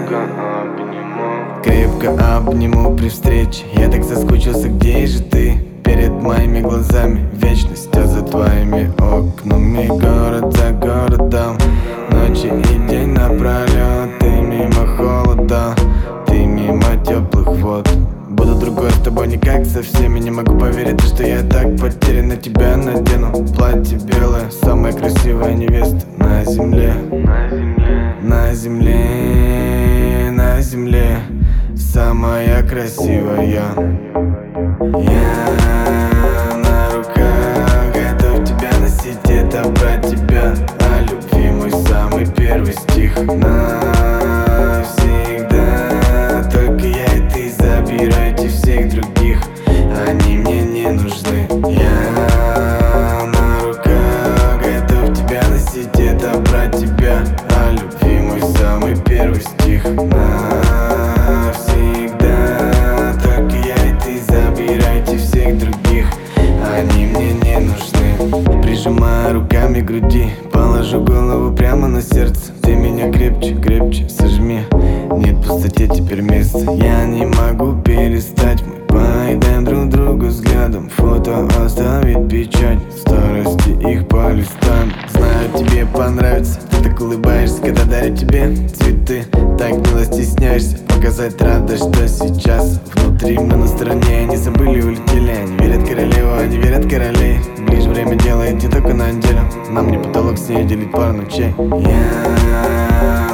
Крепко обниму при встрече. Я так соскучился, где же ты? Перед моими глазами вечность, а за твоими окнами город за городом, ночи и день напролет. Ты мимо холода, ты мимо теплых вод. Буду другой с тобой, не как со всеми. Не могу поверить, что я так потерян. На тебя надену платье белое, самая красивая невеста на земле. На земле, на земле, самая красивая. Я на руках готов тебя носить, это про тебя. О любви мой самый первый стих. Навсегда только я и ты, забирайте всех других, они мне не нужны. Я на руках готов тебя носить, это про тебя. О любви мой самый первый стих. Навсегда только я и ты, забирайте всех других, они мне не нужны. Прижимая руками к груди, положу голову прямо на сердце. Ты меня крепче, крепче сожми, нет в пустоте теперь места. Я не могу перестать, мы поедаем друг другу взглядом. Фото оставит печать, старости их по листам. Знаю, тебе понравится, ты так улыбаешься, когда дарят тебе цветы. Так мило стесняешься показать радость, что сейчас внутри мы на стороне. Они забыли, улетели, они верят королеву, они верят королей. Ближе время делает не только на неделю, нам не потолок с ней делить пару ночей. Я